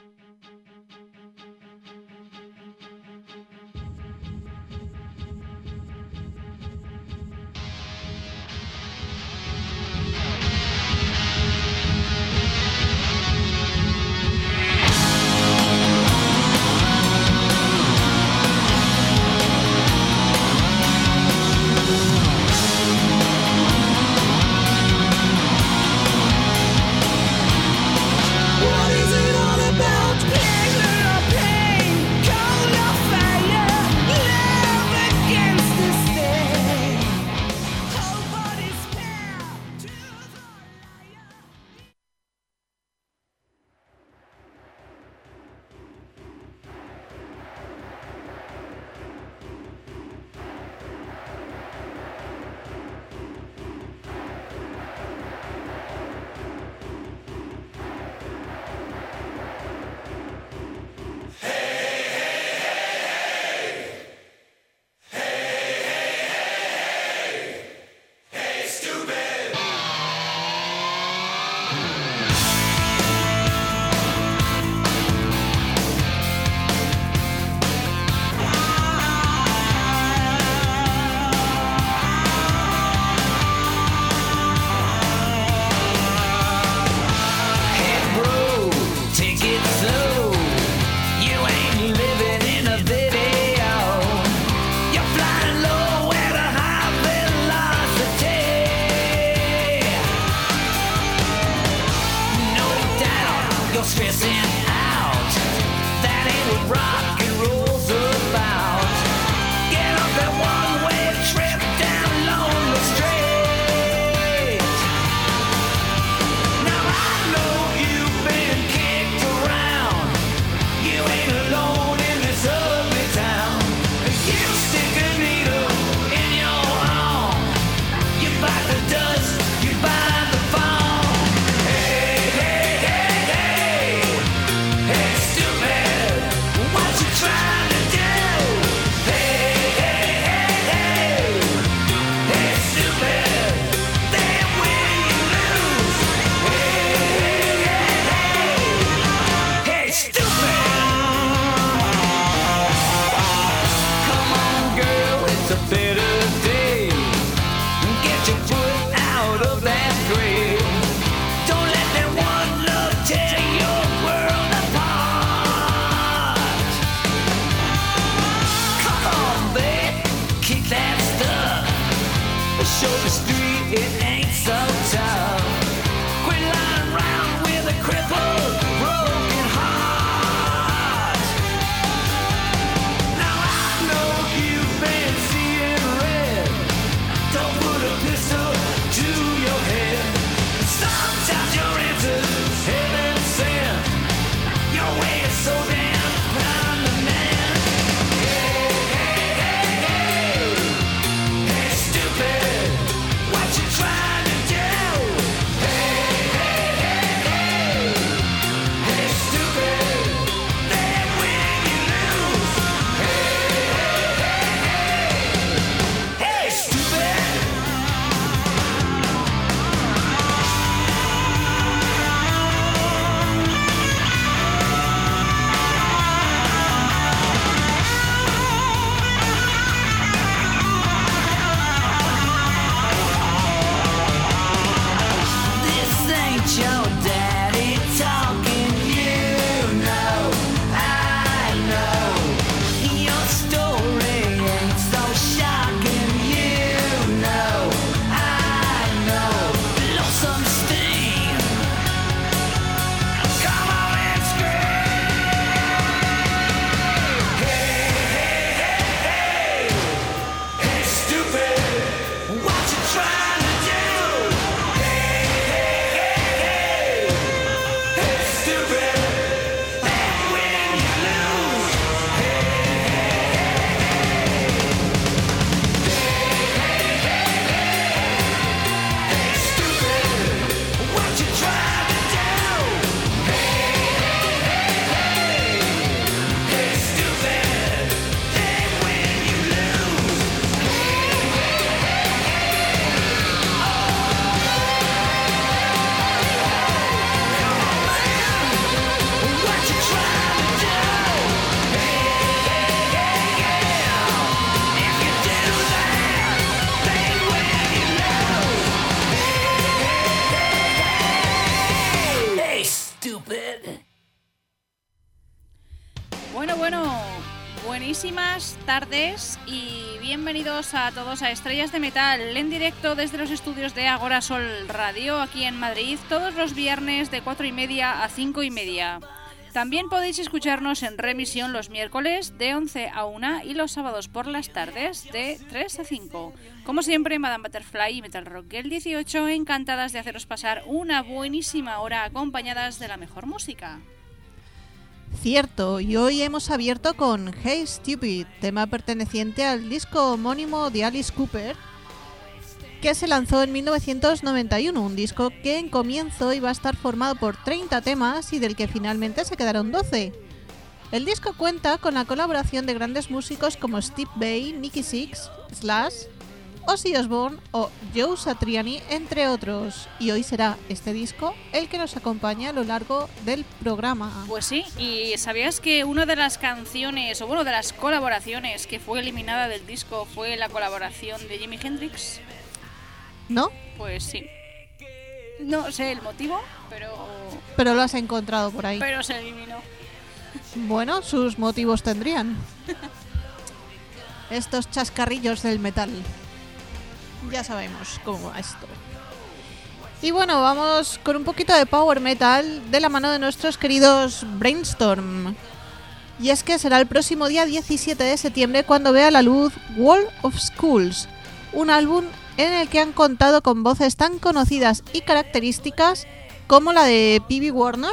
What is it all about? Picture a buenísimas tardes y bienvenidos a todos a Estrellas de Metal en directo desde los estudios de Agora Sol Radio aquí en Madrid todos los viernes de 4:30 a 5:30. También podéis escucharnos en remisión los miércoles de 11 a 1 y los sábados por las tardes de 3 a 5. Como siempre, Madame Butterfly y Metal Rock Girl 18 encantadas de haceros pasar una buenísima hora acompañadas de la mejor música. Cierto, y hoy hemos abierto con Hey Stupid, tema perteneciente al disco homónimo de Alice Cooper, que se lanzó en 1991, un disco que en comienzo iba a estar formado por 30 temas y del que finalmente se quedaron 12. El disco cuenta con la colaboración de grandes músicos como Steve Vai, Nicky Six, Slash, Ozzy Osbourne o Joe Satriani, entre otros. Y hoy será este disco el que nos acompaña a lo largo del programa. Pues sí, ¿y sabías que una de las canciones, o bueno, de las colaboraciones que fue eliminada del disco fue la colaboración de Jimi Hendrix? ¿No? Pues sí. No sé el motivo, pero lo has encontrado por ahí. Pero se eliminó. Bueno, sus motivos tendrían. Estos chascarrillos del metal. Ya sabemos cómo va esto. Y bueno, vamos con un poquito de power metal de la mano de nuestros queridos Brainstorm. Y es que será el próximo día 17 de septiembre cuando vea la luz Wall of Skulls, un álbum en el que han contado con voces tan conocidas y características como la de P.B. Warner,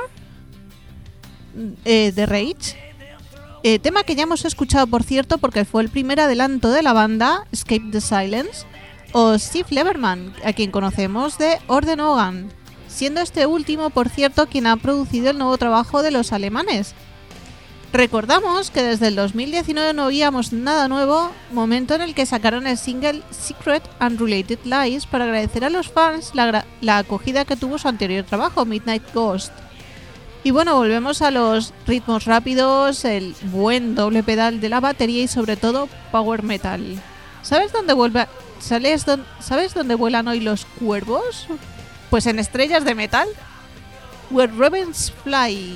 de Rage, tema que ya hemos escuchado por cierto porque fue el primer adelanto de la banda, Escape the Silence, o Steve Leverman, a quien conocemos de Orden Hogan, siendo este último por cierto quien ha producido el nuevo trabajo de los alemanes. Recordamos que desde el 2019 no oíamos nada nuevo, momento en el que sacaron el single Secret and Related Lies para agradecer a los fans la acogida que tuvo su anterior trabajo, Midnight Ghost. Y bueno, volvemos a los ritmos rápidos, el buen doble pedal de la batería y sobre todo power metal. ¿Sabes dónde vuelan hoy los cuervos? Pues en Estrellas de Metal, Where Ravens Fly.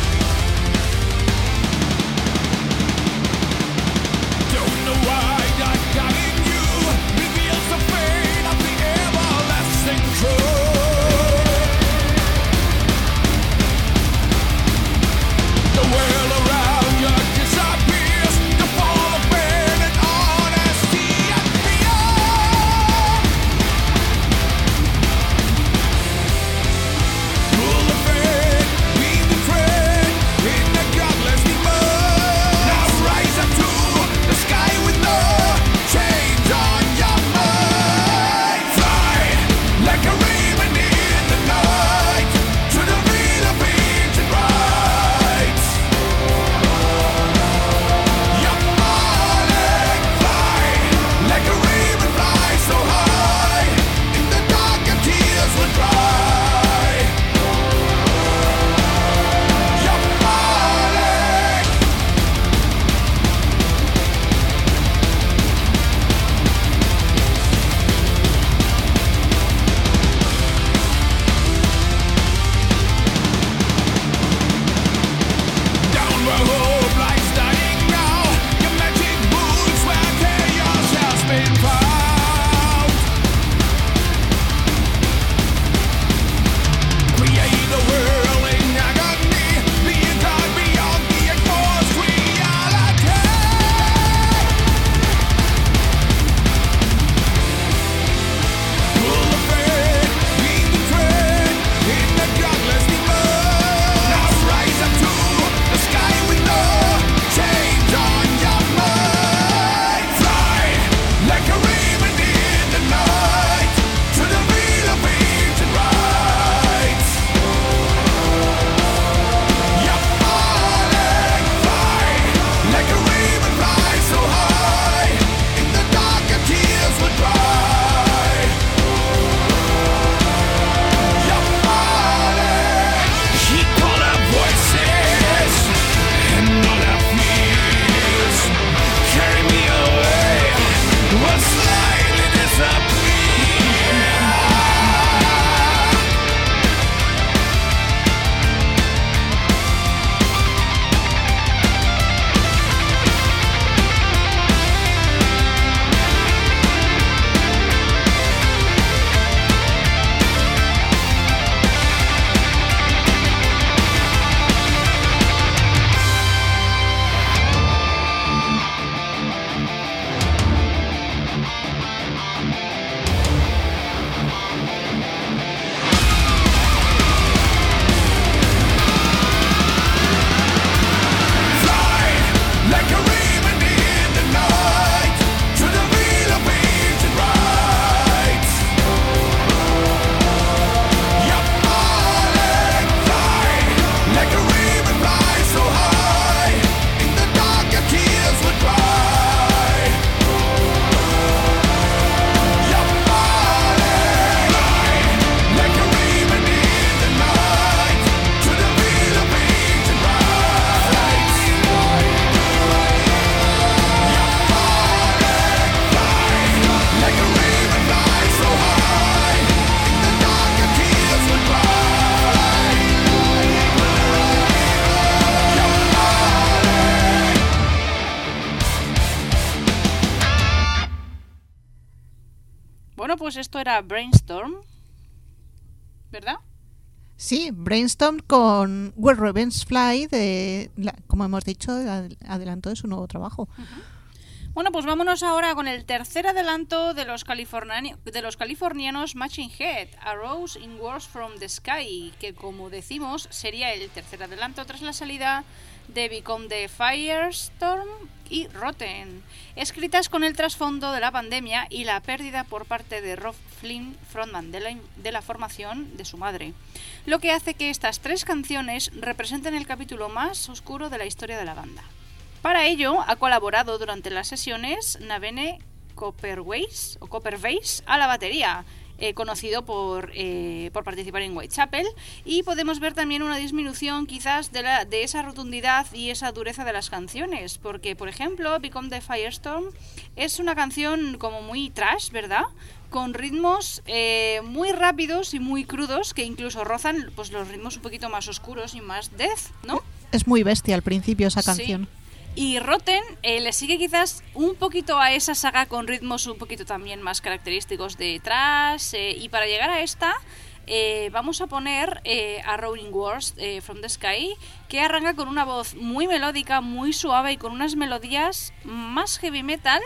Don't know why I Bueno, pues esto era Brainstorm, ¿verdad? Sí, Brainstorm con Where Ravens Fly, como hemos dicho, adelanto de su nuevo trabajo. Bueno, pues vámonos ahora con el tercer adelanto de los californianos Machine Head, Arrows in Wars from the Sky, que como decimos sería el tercer adelanto tras la salida de Become the Firestorm y Rotten, escritas con el trasfondo de la pandemia y la pérdida por parte de Rob Flynn, frontman de la formación, de su madre, lo que hace que estas tres canciones representen el capítulo más oscuro de la historia de la banda. Para ello ha colaborado durante las sesiones Navene Copperways a la batería, conocido por participar en Whitechapel, y podemos ver también una disminución quizás de esa rotundidad y esa dureza de las canciones, porque por ejemplo Become the Firestorm es una canción como muy trash, ¿verdad?, con ritmos muy rápidos y muy crudos que incluso rozan pues los ritmos un poquito más oscuros y más death, ¿no? Es muy bestia al principio esa canción. Sí. Y Rotten le sigue quizás un poquito a esa saga con ritmos un poquito también más característicos de thrash, y para llegar a esta vamos a poner a Rolling Wars from the Sky, que arranca con una voz muy melódica, muy suave y con unas melodías más heavy metal,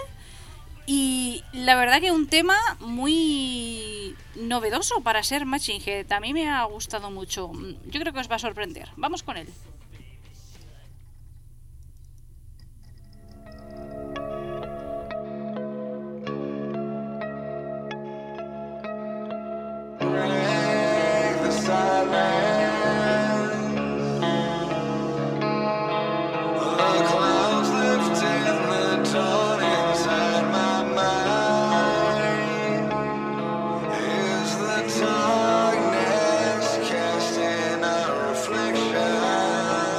y la verdad que un tema muy novedoso para ser Machine Head. A mí me ha gustado mucho, yo creo que os va a sorprender. Vamos con él. Darkness casting a reflection.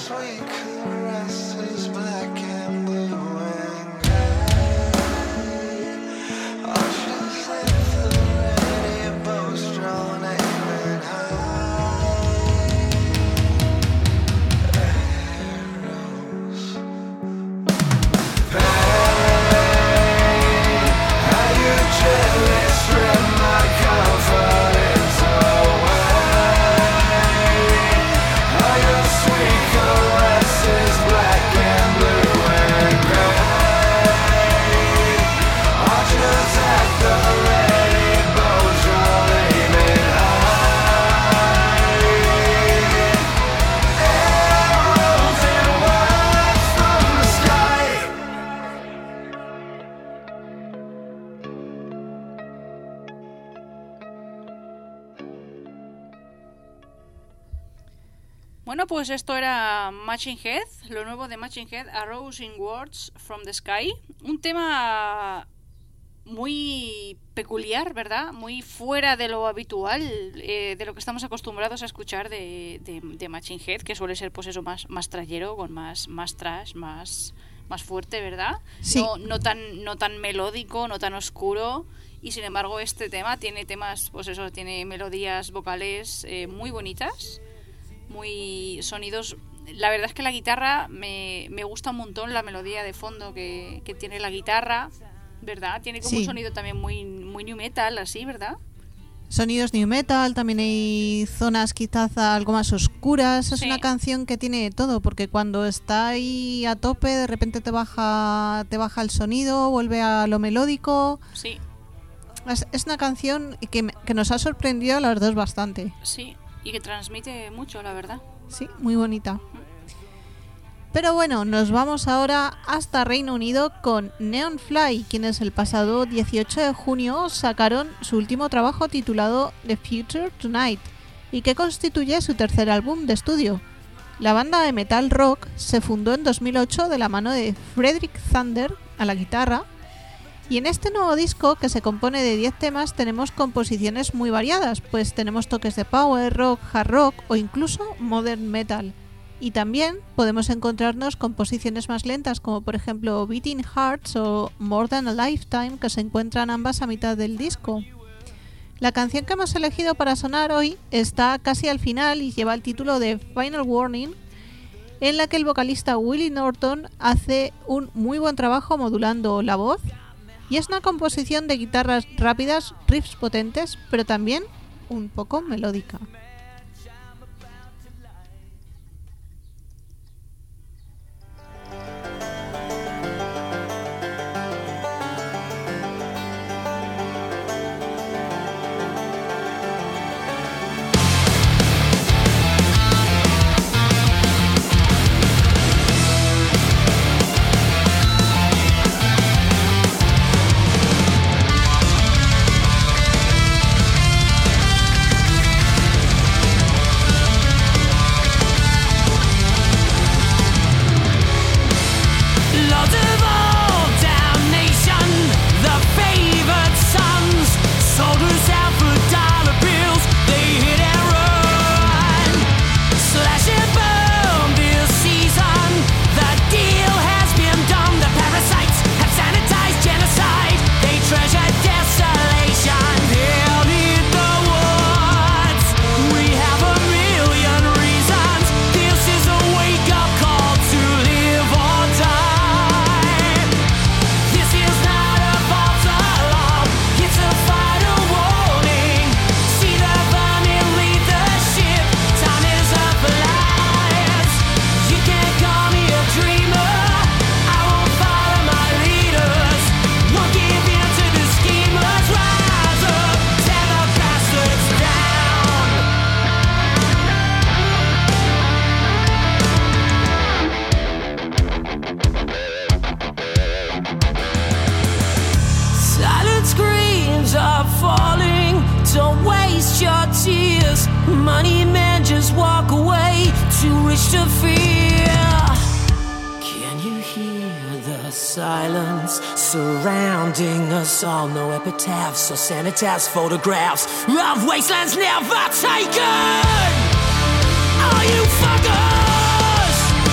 Bueno, pues esto era Machine Head, lo nuevo de Machine Head, Arrows in Words from the Sky. Un tema muy peculiar, ¿verdad? Muy fuera de lo habitual, de lo que estamos acostumbrados a escuchar de Machine Head, que suele ser pues eso, más trayero, con más trash, más fuerte, ¿verdad? Sí. No tan melódico, no tan oscuro. Y sin embargo este tema tiene temas, pues eso, tiene melodías vocales muy bonitas, muy sonidos. La verdad es que la guitarra me gusta un montón, la melodía de fondo que tiene la guitarra, ¿verdad? Tiene como un sonido también muy new metal, así, ¿verdad? Sonidos new metal, también hay zonas quizás algo más oscuras. Es una canción que tiene todo, porque cuando está ahí a tope, de repente te baja el sonido, vuelve a lo melódico. Sí. Es una canción que nos ha sorprendido a las dos bastante. Sí, y que transmite mucho, la verdad. Sí, muy bonita. Pero bueno, nos vamos ahora hasta Reino Unido con Neon Fly, quienes el pasado 18 de junio sacaron su último trabajo titulado The Future Tonight, y que constituye su tercer álbum de estudio. La banda de metal rock se fundó en 2008 de la mano de Frederick Thunder a la guitarra, y en este nuevo disco, que se compone de 10 temas, tenemos composiciones muy variadas, pues tenemos toques de power rock, hard rock o incluso modern metal. Y también podemos encontrarnos composiciones más lentas, como por ejemplo Beating Hearts o More Than a Lifetime, que se encuentran ambas a mitad del disco. La canción que hemos elegido para sonar hoy está casi al final y lleva el título de Final Warning, en la que el vocalista Willie Norton hace un muy buen trabajo modulando la voz, y es una composición de guitarras rápidas, riffs potentes, pero también un poco melódica. Or cenotaphs, photographs of wastelands never taken. Are you fuckers?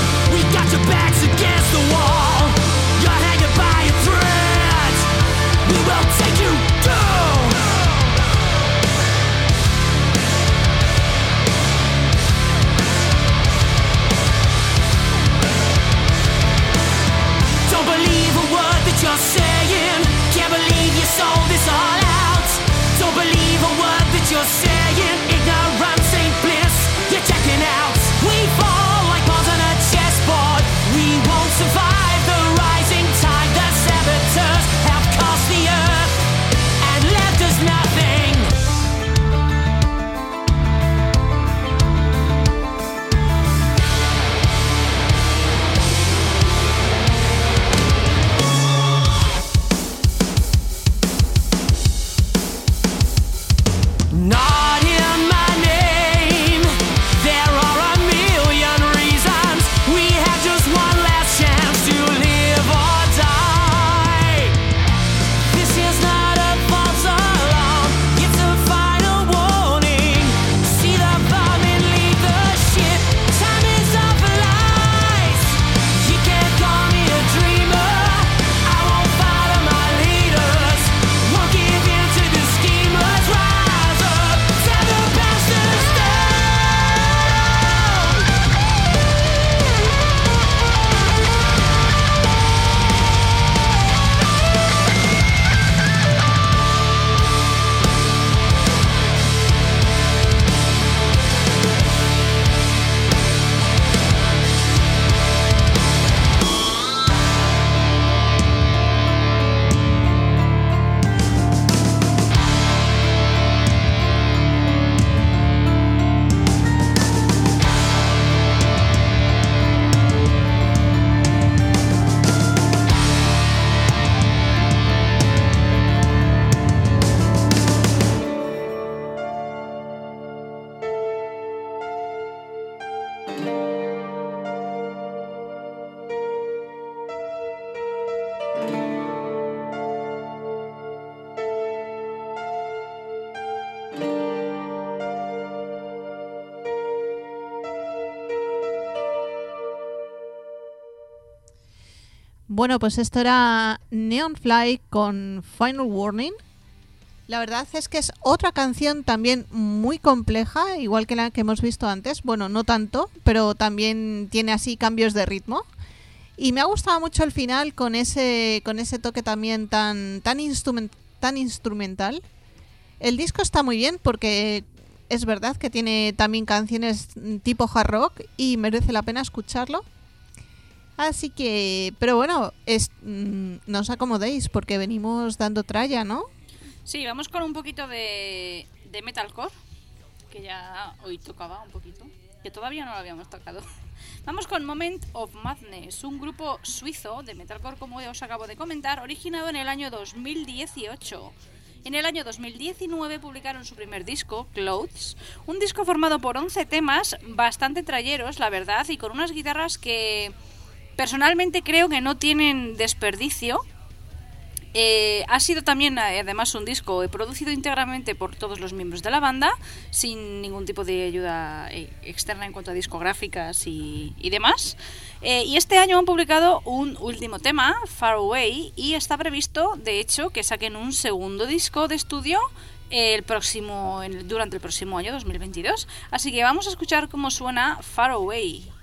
Bueno, pues esto era Neon Fly con Final Warning. La verdad es que es otra canción también muy compleja, igual que la que hemos visto antes. Bueno, no tanto, pero también tiene así cambios de ritmo. Y me ha gustado mucho el final con ese toque también tan instrumental. El disco está muy bien porque es verdad que tiene también canciones tipo hard rock y merece la pena escucharlo. Así que, pero bueno, no os acomodéis porque venimos dando tralla, ¿no? Sí, vamos con un poquito de metalcore, que ya hoy tocaba un poquito, que todavía no lo habíamos tocado. Vamos con Moment of Madness, un grupo suizo de metalcore, como ya os acabo de comentar, originado en el año 2018. En el año 2019 publicaron su primer disco, Clothes, un disco formado por 11 temas bastante trayeros, la verdad, y con unas guitarras que personalmente creo que no tienen desperdicio. Ha sido también además un disco producido íntegramente por todos los miembros de la banda, sin ningún tipo de ayuda externa en cuanto a discográficas y demás. Y este año han publicado un último tema, Far Away, y está previsto, de hecho, que saquen un segundo disco de estudio durante el próximo año 2022. Así que vamos a escuchar cómo suena Far Away.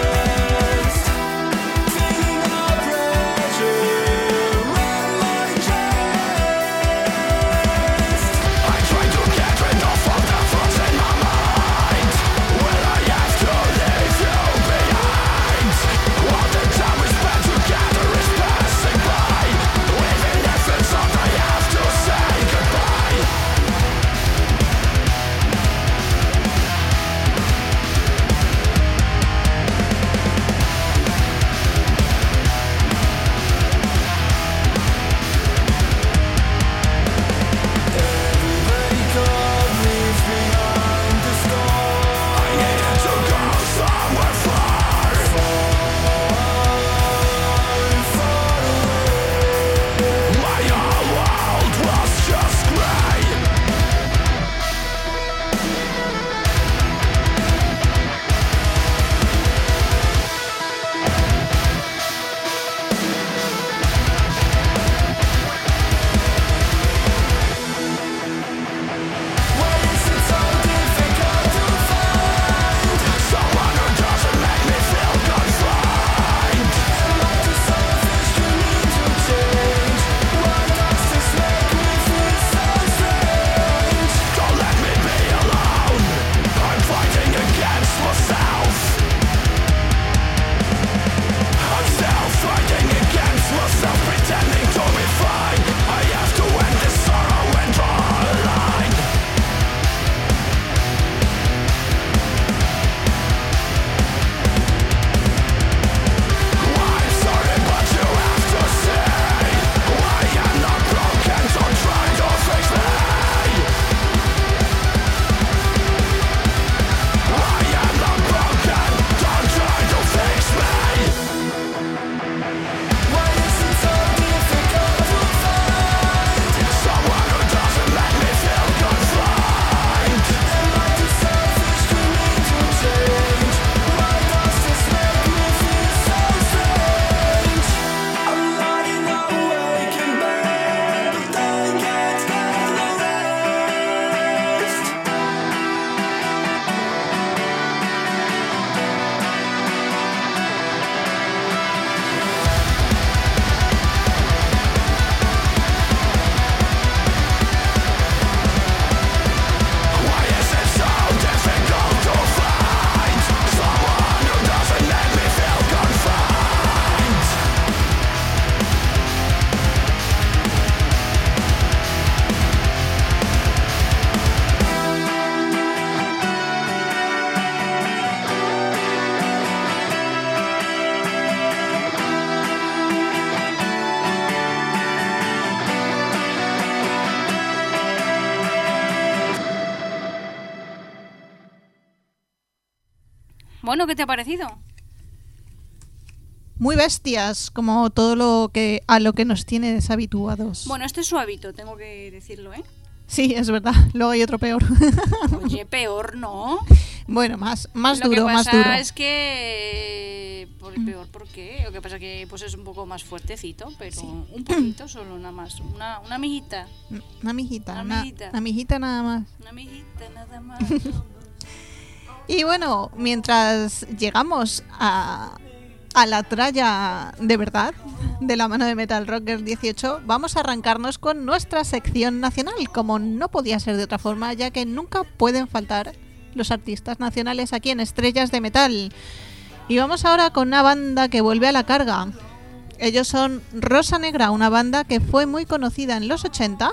Feeling our pressure, run like Bueno, ¿qué te ha parecido? Muy bestias, como todo lo que a lo que nos tiene deshabituados. Bueno, este es su hábito, tengo que decirlo, ¿eh? Sí, es verdad. Luego hay otro peor. Oye, peor no. Bueno, más Lo duro, que más pasa duro. es que... Peor, ¿por qué? Lo que pasa es que pues es un poco más fuertecito, pero Sí. un poquito solo, nada más. Una mijita. Una mijita, Una una mijita. una mijita nada más. Una mijita nada más. Y bueno, mientras llegamos a la tralla de verdad, de la mano de Metal Rocker 18, vamos a arrancarnos con nuestra sección nacional, como no podía ser de otra forma, ya que nunca pueden faltar los artistas nacionales aquí en Estrellas de Metal. Y vamos ahora con una banda que vuelve a la carga. Ellos son Rosa Negra, una banda que fue muy conocida en los 80,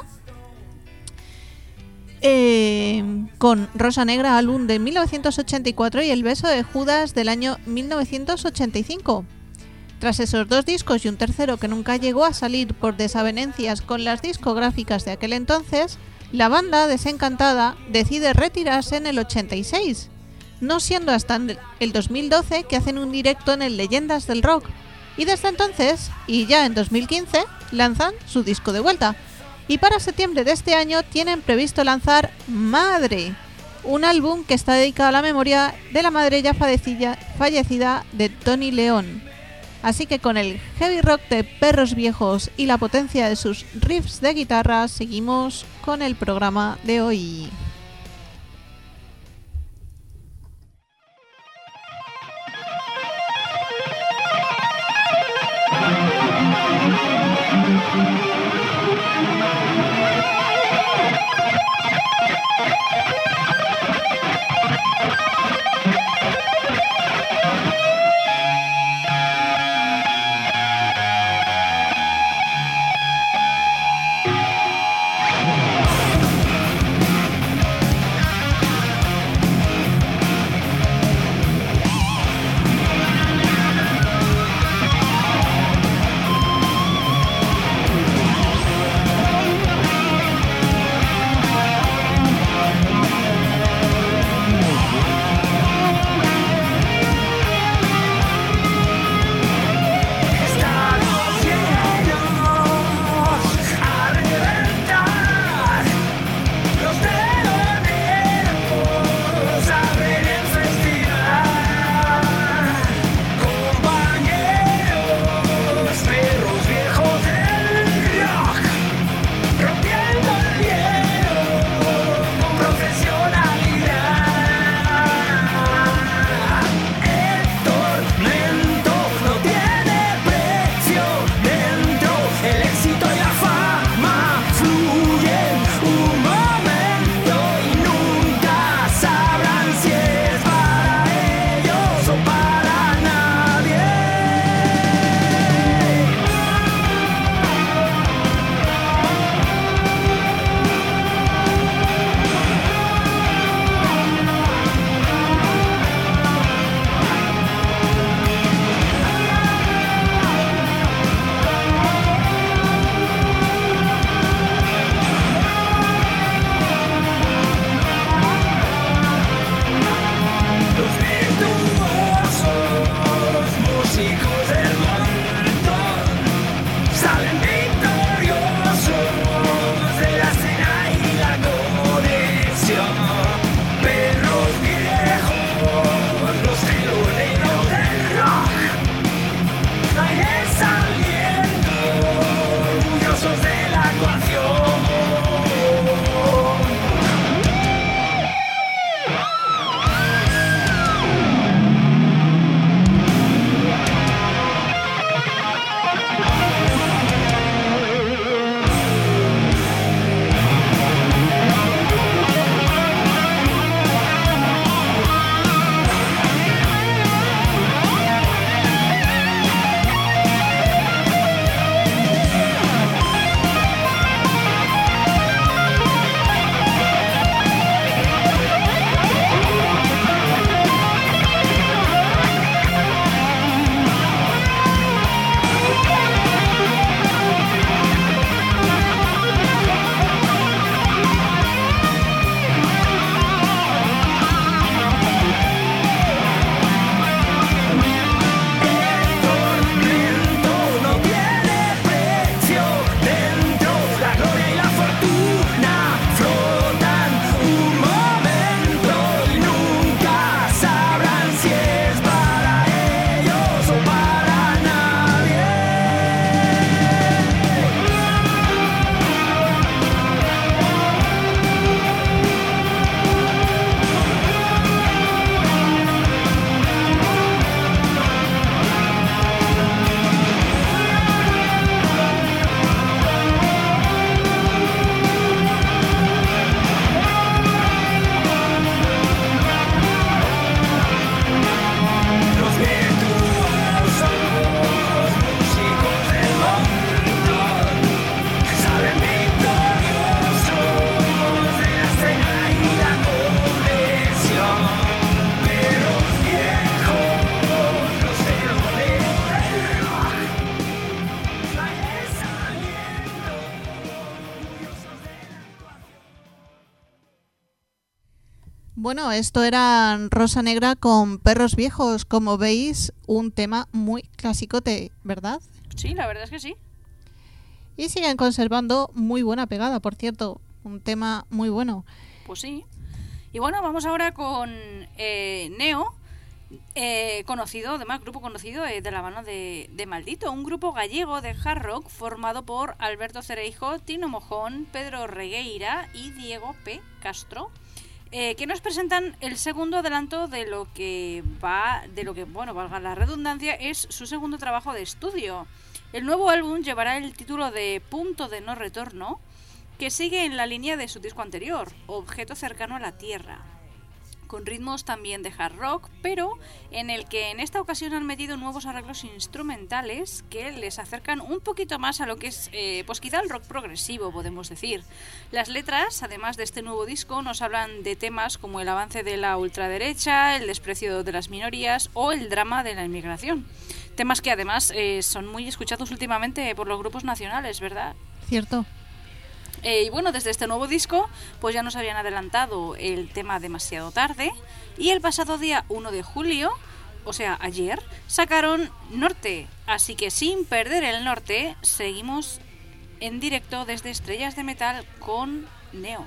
con Rosa Negra, álbum de 1984, y El beso de Judas del año 1985. Tras esos dos discos y un tercero que nunca llegó a salir por desavenencias con las discográficas de aquel entonces, la banda, desencantada, decide retirarse en el 86, no siendo hasta el 2012 que hacen un directo en el Leyendas del Rock, y desde entonces, y ya en 2015, lanzan su disco de vuelta. Y para septiembre de este año tienen previsto lanzar Madre, un álbum que está dedicado a la memoria de la madre ya fallecida de Tony León. Así que con el heavy rock de Perros Viejos y la potencia de sus riffs de guitarra, seguimos con el programa de hoy. Bueno, esto era Rosa Negra con Perros Viejos, como veis, un tema muy clasicote, ¿verdad? Sí, la verdad es que sí. Y siguen conservando muy buena pegada, por cierto, un tema muy bueno. Pues sí. Y bueno, vamos ahora con Neo, conocido, además, grupo conocido de la mano de Maldito, un grupo gallego de hard rock formado por Alberto Cereijo, Tino Mojón, Pedro Regueira y Diego P. Castro, que nos presentan el segundo adelanto de lo que bueno, valga la redundancia, es su segundo trabajo de estudio. El nuevo álbum llevará el título de Punto de No Retorno, que sigue en la línea de su disco anterior, Objeto Cercano a la Tierra, con ritmos también de hard rock, pero en el que en esta ocasión han metido nuevos arreglos instrumentales que les acercan un poquito más a lo que es, pues quizá el rock progresivo, podemos decir. Las letras, además de este nuevo disco, nos hablan de temas como el avance de la ultraderecha, el desprecio de las minorías o el drama de la inmigración. Temas que además son muy escuchados últimamente por los grupos nacionales, ¿verdad? Cierto. Y bueno, desde este nuevo disco pues ya nos habían adelantado el tema Demasiado Tarde, y el pasado día 1 de julio, o sea, ayer, sacaron Norte. Así que sin perder el norte, seguimos en directo desde Estrellas de Metal con Neo.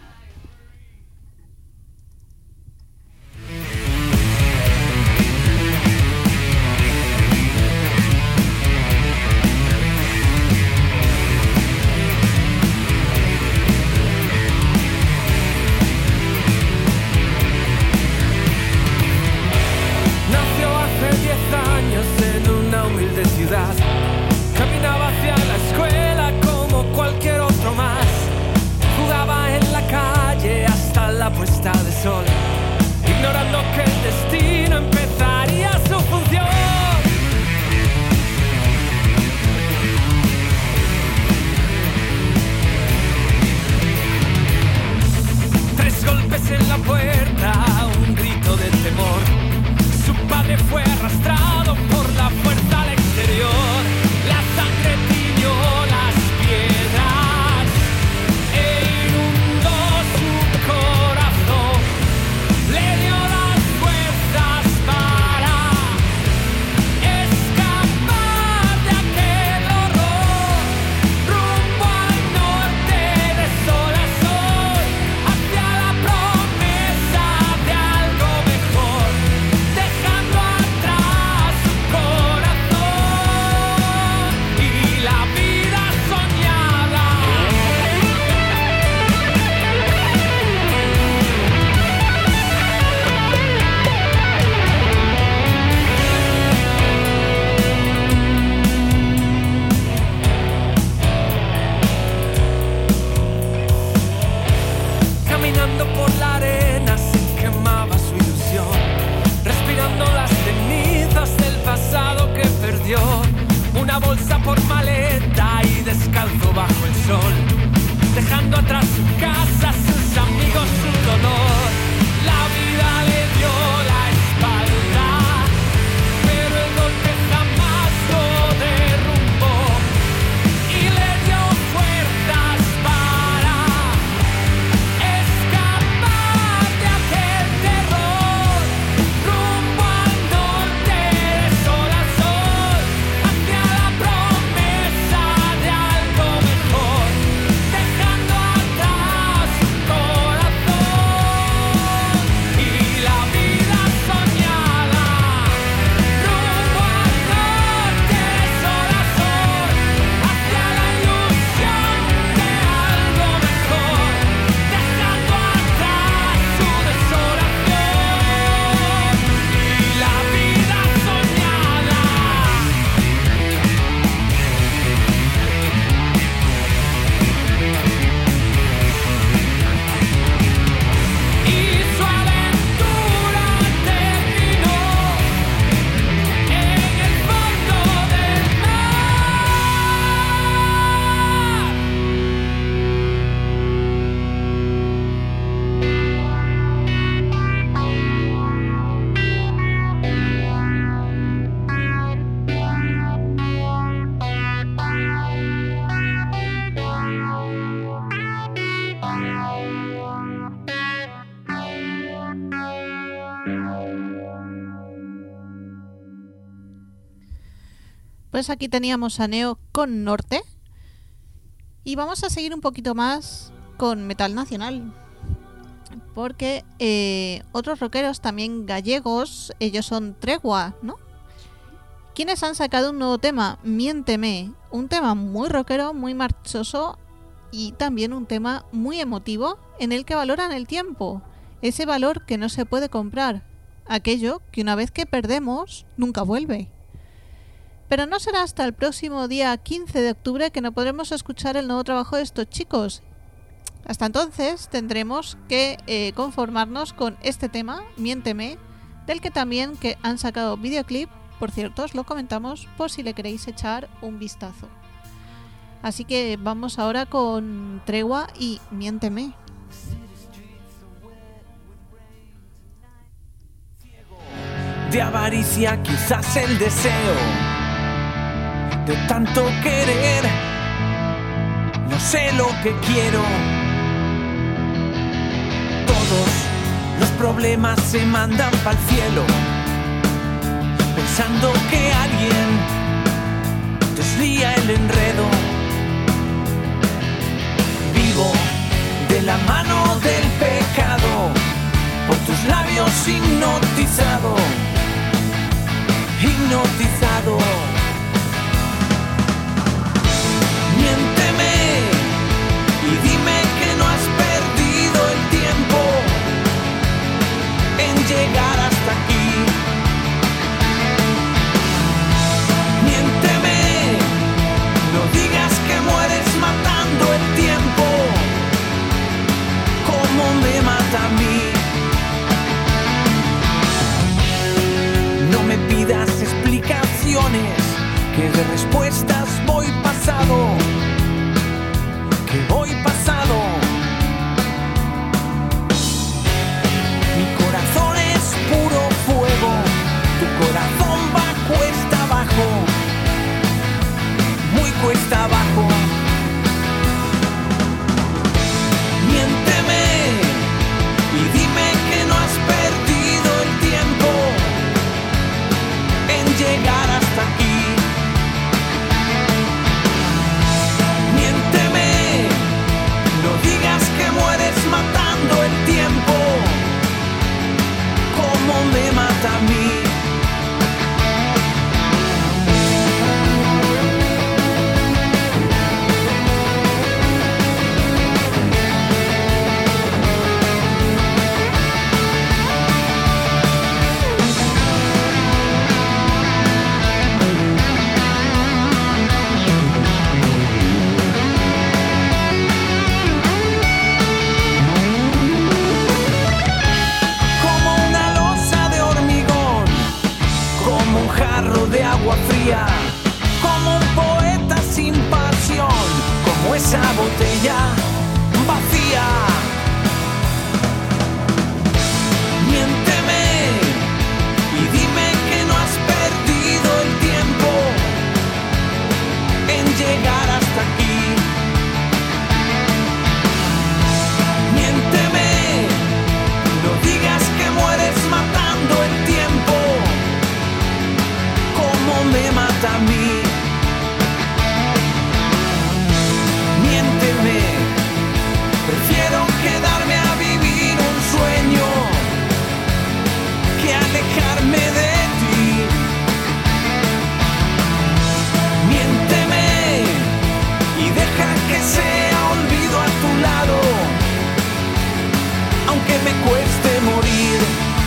En una humilde ciudad, caminaba hacia la escuela como cualquier otro más. Jugaba en la calle hasta la puesta de sol, ignorando que el destino empezaría su función. Tres golpes en la puerta, un grito de temor. Su padre fue arrastrado por la fuerza al exterior. La sangre tiñó las piedras e inundó su corazón. Le dio las fuerzas para escapar de aquel horror, rumbo al norte de sol a sol, hacia la promesa de algo mejor. Dejando atrás su corazón y la vida soñada. Caminando por la arena se quemaba su ilusión, respirando las cenizas del pasado que perdió. Una bolsa por maleta y descalzo bajo el sol, dejando atrás su casa, sus amigos, su dolor. La vida le dio la espalda, pero el golpe jamás lo derrumbó y le dio fuerzas para escapar de aquel terror, rumbo al norte de sol a sol, hacia la promesa de algo mejor, dejando atrás su corazón y la vida soñada. Rumbo al norte de sol a sol, hacia la ilusión de algo mejor, dejando atrás su desolación y la vida soñada. Y su aventura terminó en el fondo del mar. Después aquí teníamos a Neo con Norte. Y vamos a seguir un poquito más con metal nacional. Porque otros rockeros también gallegos, ellos son Tregua, ¿no? Quienes han sacado un nuevo tema, Miénteme. Un tema muy rockero, muy marchoso y también un tema muy emotivo en el que valoran el tiempo. Ese valor que no se puede comprar. Aquello que una vez que perdemos, nunca vuelve. Pero no será hasta el próximo día 15 de octubre que no podremos escuchar el nuevo trabajo de estos chicos. Hasta entonces tendremos que conformarnos con este tema, Miénteme, del que también que han sacado videoclip. Por cierto, os lo comentamos por si le queréis echar un vistazo. Así que vamos ahora con Tregua y Miénteme. De avaricia, quizás el deseo de tanto querer. No sé lo que quiero. Todos los problemas se mandan pa'l cielo, pensando que alguien deslía el enredo. Vivo de la mano del pecado, por tus labios hipnotizado, hipnotizado. Miénteme y dime que no has perdido el tiempo en llegar hasta aquí. Miénteme, no digas que mueres matando el tiempo, como me mata a mí. No me pidas explicaciones, que de respuestas voy pasado, que voy pasado. Mi corazón es puro fuego, tu corazón va cuesta abajo, muy cuesta abajo. Miénteme y dime que no has perdido el tiempo en llegar hasta aquí. Miénteme, no digas que mueres matando el tiempo, como me mata a mí. De agua fría, como un poeta sin pasión, como esa botella vacía. Miénteme y dime que no has perdido el tiempo en llegar hasta aquí. Miénteme, no digas que mueres matando el tiempo, como me mata a mí. Miénteme, prefiero quedarme a vivir un sueño que alejarme de ti. Miénteme y deja que sea olvido a tu lado, aunque me cueste morir.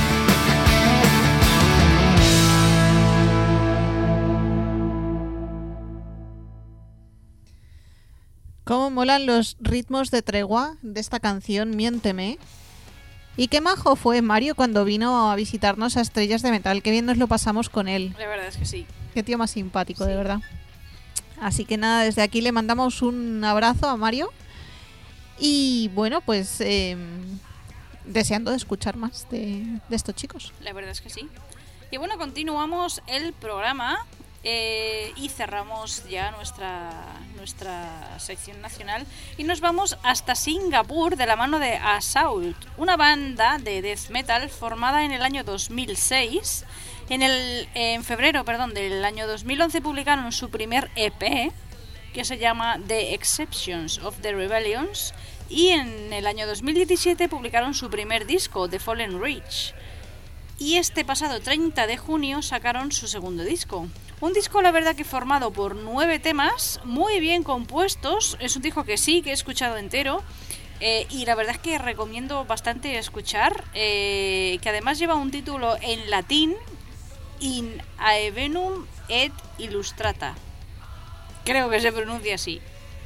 Cómo molan los ritmos de Tregua de esta canción, Miénteme. Y qué majo fue Mario cuando vino a visitarnos a Estrellas de Metal. Qué bien nos lo pasamos con él. La verdad es que sí. Qué tío más simpático, Sí. de verdad. Así que nada, desde aquí le mandamos un abrazo a Mario. Y bueno, pues deseando escuchar más de estos chicos. La verdad es que sí. Y bueno, continuamos el programa y cerramos ya nuestra sección nacional y nos vamos hasta Singapur de la mano de Assault, una banda de death metal formada en el año 2006 En febrero del año 2011 publicaron su primer EP, que se llama The Exceptions of the Rebellions, y en el año 2017 publicaron su primer disco, The Fallen Reach. Y este pasado 30 de junio sacaron su segundo disco. Un disco, la verdad, que formado por 9 temas, muy bien compuestos. Es un disco que sí, que he escuchado entero. Y la verdad es que recomiendo bastante escuchar. Que además lleva un título en latín, In Aevenum et Illustrata. Creo que se pronuncia así.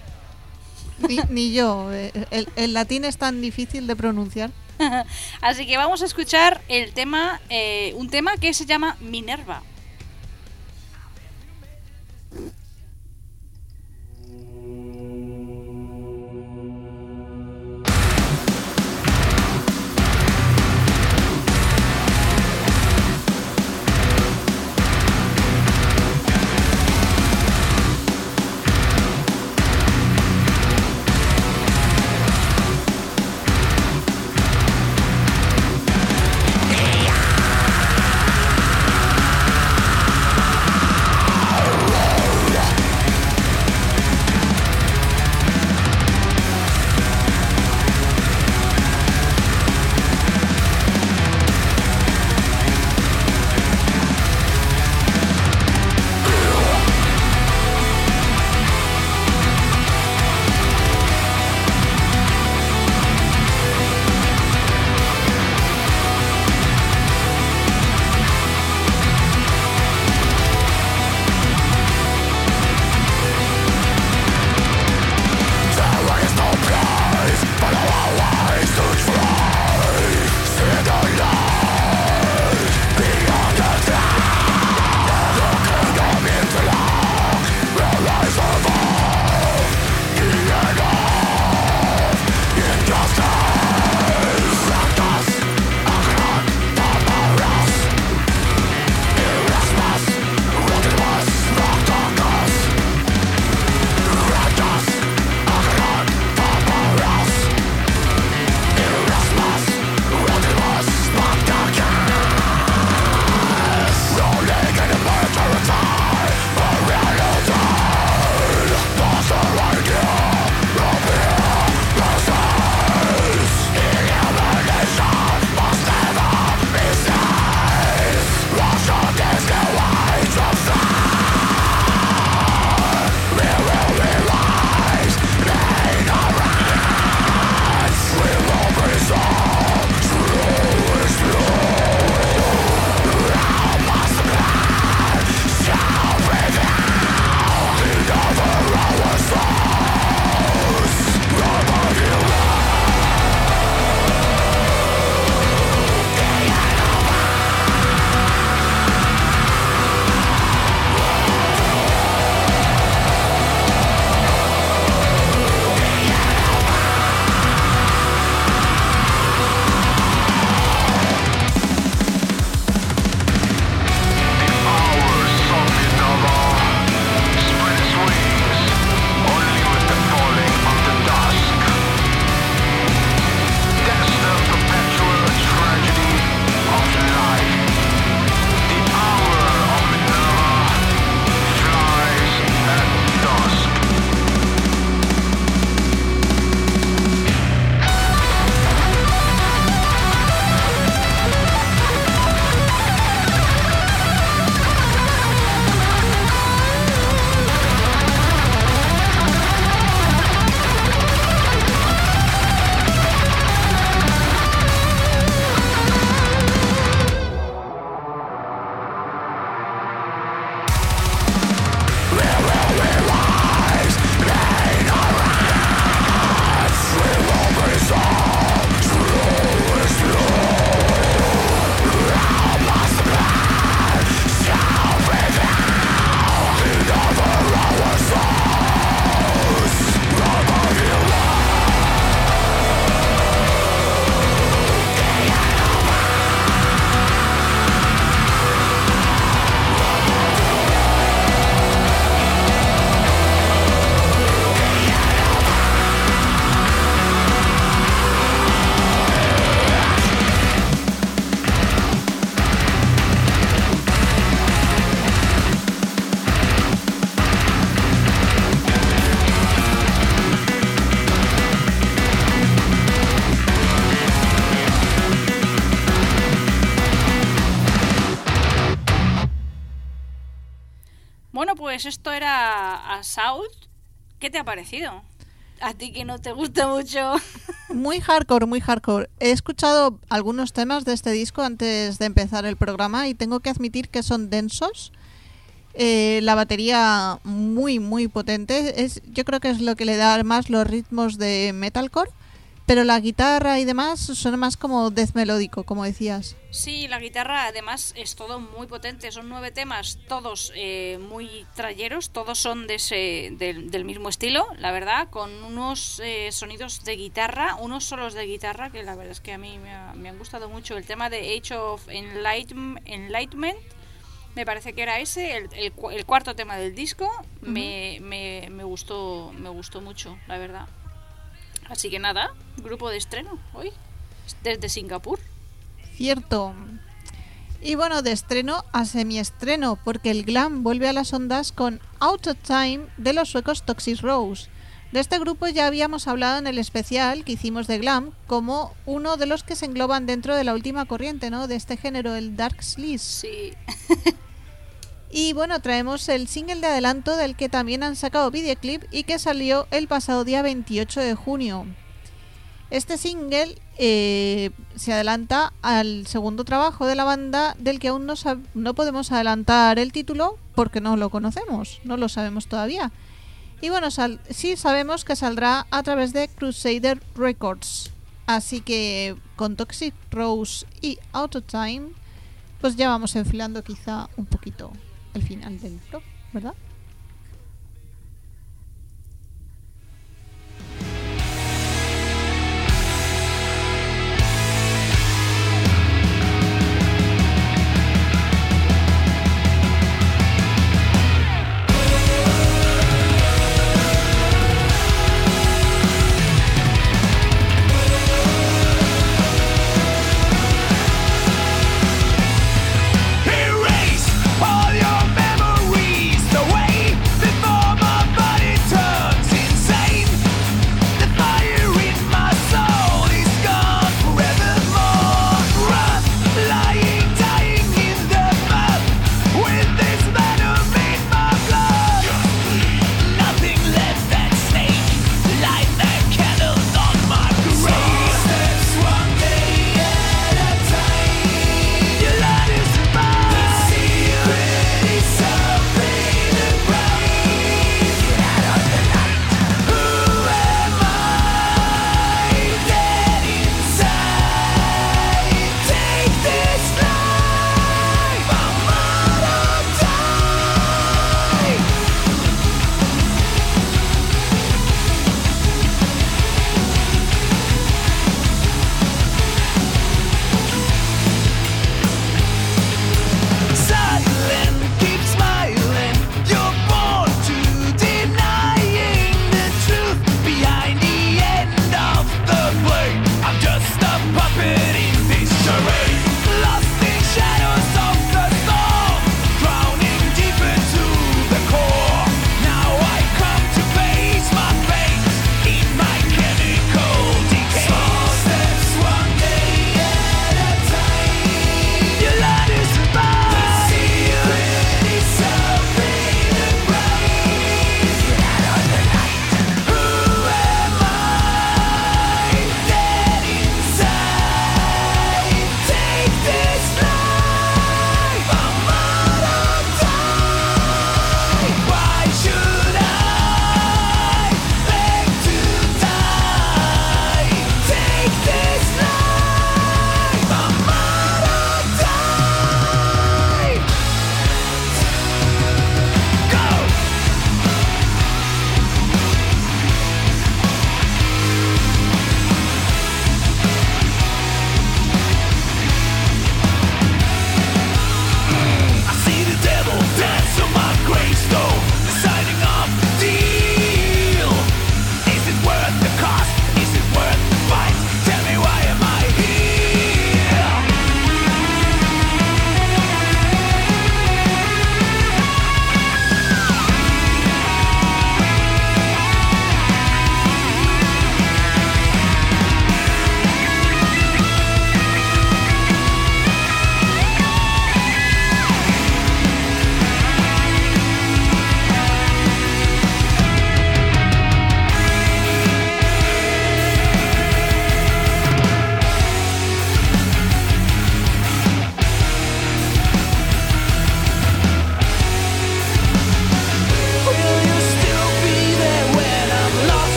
Ni yo. El latín es tan difícil de pronunciar. Así que vamos a escuchar el tema, un tema que se llama Minerva. Pues esto era Assault. ¿Qué te ha parecido? A ti que no te gusta mucho. Muy hardcore, muy hardcore. He escuchado algunos temas de este disco antes de empezar el programa y tengo que admitir que son densos. La batería muy, muy potente. Yo creo que es lo que le da más los ritmos de metalcore. Pero la guitarra y demás suena más como death melódico, como decías. Sí, la guitarra además es todo muy potente. Son 9 temas, todos muy trayeros. Todos son del mismo estilo, la verdad. Con unos sonidos de guitarra, unos solos de guitarra que la verdad es que a mí me han gustado mucho. El tema de Age of Enlightenment, me parece que era ese, el cuarto tema del disco. Me gustó mucho, la verdad. Así que nada, grupo de estreno hoy, desde Singapur. Cierto. Y bueno, de estreno a semiestreno, porque el glam vuelve a las ondas con Out of Time de los suecos Toxic Rose. De este grupo ya habíamos hablado en el especial que hicimos de glam, como uno de los que se engloban dentro de la última corriente, ¿no? De este género, el Dark Sleaze. Sí. Y bueno, traemos el single de adelanto del que también han sacado videoclip y que salió el pasado día 28 de junio. Este single se adelanta al segundo trabajo de la banda del que aún no podemos adelantar el título porque no lo conocemos, no lo sabemos todavía. Y bueno, sí sabemos que saldrá a través de Crusader Records. Así que con Toxic Rose y Out of Time, pues ya vamos enfilando quizá un poquito el final del blog, ¿verdad? Erase all your memories, the way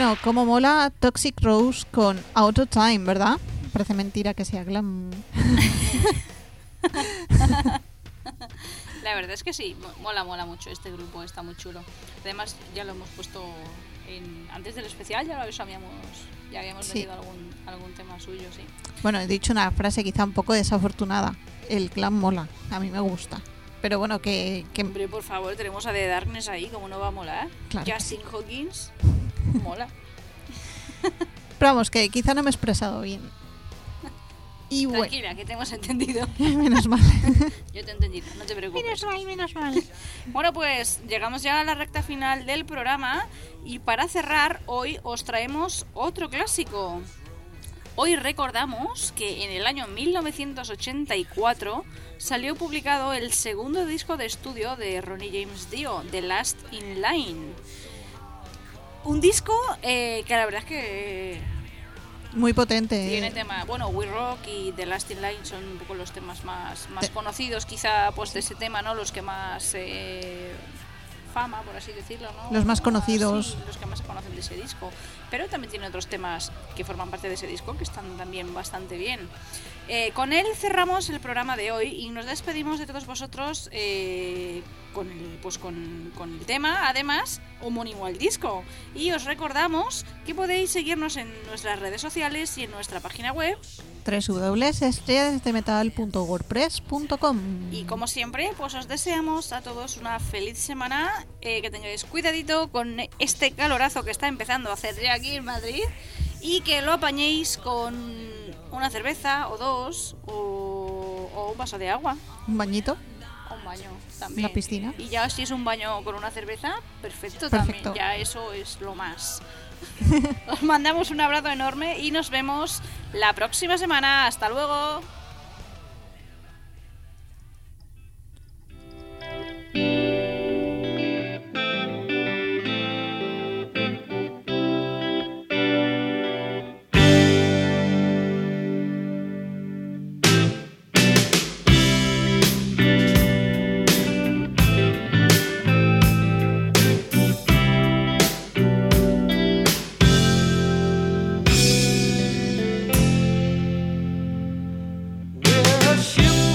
Bueno, cómo mola Toxic Rose con Out of Time, ¿verdad? Parece mentira que sea glam. La verdad es que sí, mola mucho este grupo, está muy chulo. Además, ya lo hemos puesto antes del especial, ya habíamos Sí. metido algún tema suyo, sí. Bueno, he dicho una frase quizá un poco desafortunada. El glam mola, a mí me gusta. Pero bueno, que Hombre, por favor, tenemos a The Darkness ahí, ¿cómo no va a molar? Claro. Justin Hawkins, mola. Pero vamos, que quizá no me he expresado bien. Y bueno, Tranquila, que te hemos entendido. menos mal. Yo te he entendido, no te preocupes. Menos mal. Bueno, pues llegamos ya a la recta final del programa y para cerrar, hoy os traemos otro clásico. Hoy recordamos que en el año 1984 salió publicado el segundo disco de estudio de Ronnie James Dio, The Last in Line. Un disco que la verdad es que Muy potente. tiene tema, bueno, We Rock y The Last in Line son un poco los temas más conocidos, quizá pues de ese tema, ¿no? Los que más fama, por así decirlo, ¿no? Los más conocidos. Sí, los que más se conocen de ese disco. Pero también tiene otros temas que forman parte de ese disco que están también bastante bien. Con él cerramos el programa de hoy y nos despedimos de todos vosotros con el tema, además, homónimo al disco. Y os recordamos que podéis seguirnos en nuestras redes sociales y en nuestra página web. www.estrellasdemetal.wordpress.com. Y como siempre, pues os deseamos a todos una feliz semana, que tengáis cuidadito con este calorazo que está empezando a hacer ya aquí en Madrid y que lo apañéis con una cerveza o dos o un vaso de agua. Un bañito. O un baño también. La piscina. Y ya si es un baño con una cerveza, perfecto. Perfecto. También. Ya eso es lo más. Os mandamos un abrazo enorme y nos vemos la próxima semana. Hasta luego. We're a ship